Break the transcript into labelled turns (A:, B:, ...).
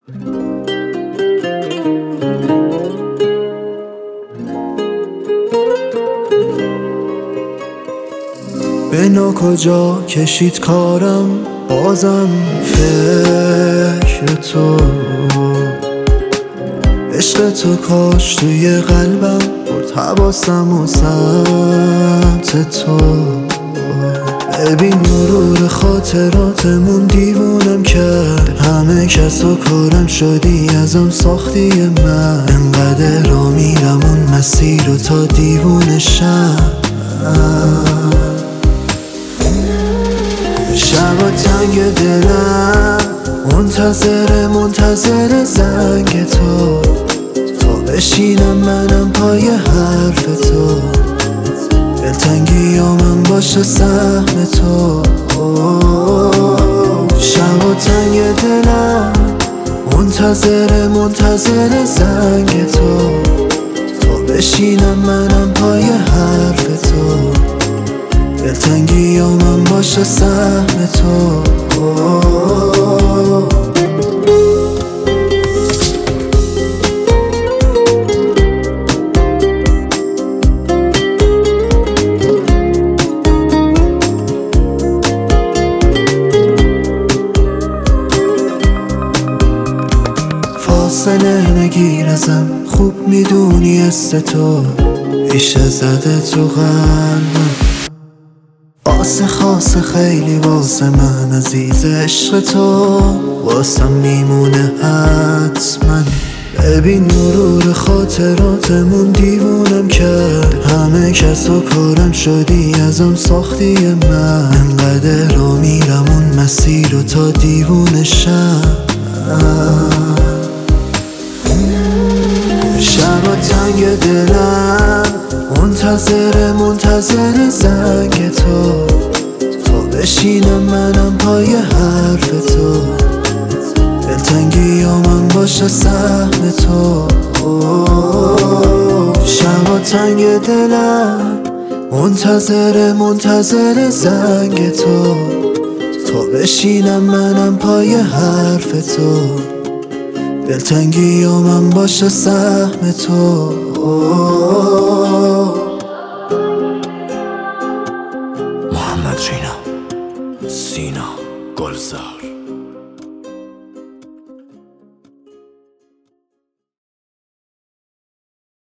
A: به کجا کشید کارم، بازم فکر تو. عشق تو کاش توی قلبم برد حواسم و سمت تو. ببین مرور خاطراتمون دیوونم کرد، همه کس و کارم شدی ازم ساختی من. انقدر را میرم اون مسیر رو تا دیوونه شم. شبا تنگ دلم منتظر زنگ تو، تا بشینم منم پای حرف تو. دلتنگی من باشه سهم تو. شبا تنگ دلم منتظر زنگ تو، تا بشینم منم پای حرف تو. دلتنگی من باشه سهم تو. فاصله نگیر ازم، خوب میدونی است تو ریشه زده تو قلبم. خاصه خیلی واسه من عزیز، عشق تو واسم میمونه حتما. ببین مرور خاطراتمون دیوونم کرد، همه کس و کارم شدی ازم ساختی من. انقدر را میرم اون مسیر رو تا دیوونه شم. شبا تنگ دلم منتظر زنگ تو، تا بشینم منم پای حرف تو. دلتنگی من باشه سهم تو. شبا تنگ دلم منتظر زنگ تو، تا بشینم منم پای حرف تو. دلتنگی من باشه سهم تو.